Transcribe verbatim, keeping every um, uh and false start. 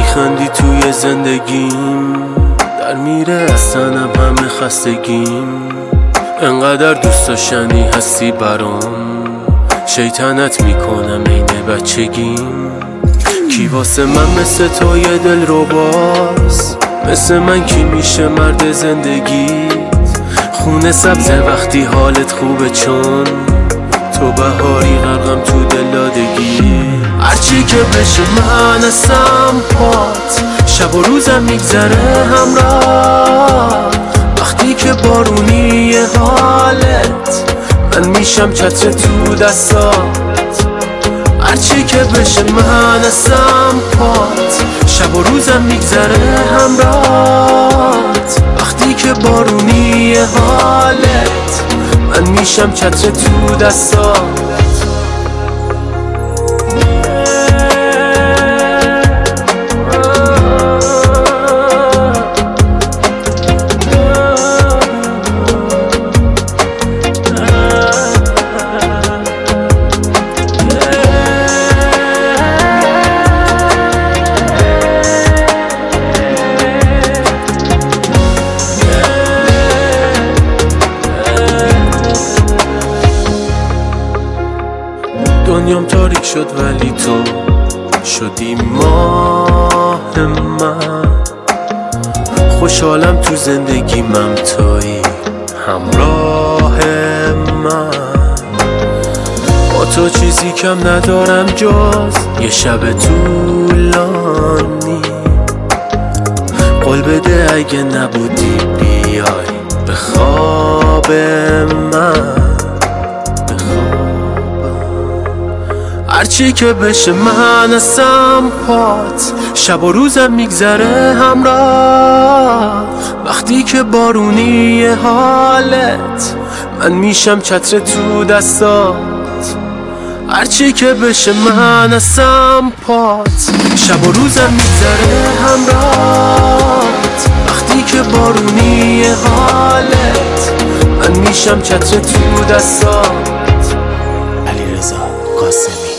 میخندی توی زندگیم، در میره از تنم همه خستگیم. انقدر دوست داشتنی هستی برام، شیطنت میکنم عین بچگیم. کی واسه من مثل تو یه دل رو باز، مثل من کی میشه مرد زندگیت؟ خونه سبز وقتی حالت خوبه، چون تو بهاری غرقم تو دلادگی. هرچی که بشه من هستم پات، شب و روزم میگذره همراه. وقتی که بارونی حالت، من میشم چتر تو دستات. هرچی که بشه من هستم پات، شب و روزم میگذره همراهت. وقتی که بارونی حالت، من میشم چتر تو دستات. دنیام تاریک شد ولی تو شدی ماه من. خوشحالم تو زندگی من تویی همراه من. با تو چیزی کم ندارم جز یه شب طولانی. قول بده اگه نبودی بیای به خواب من. هرچی که بشه من هستم پات، شب و روزم میگذره همراه. وقتی که بارونی حالت، من میشم چتر تو دستات. هرچی که بشه من هستم پات، شب و روزم میگذره همراهت. وقتی که بارونی حالت، من میشم چتر تو دستات. علیرضا قاسمی.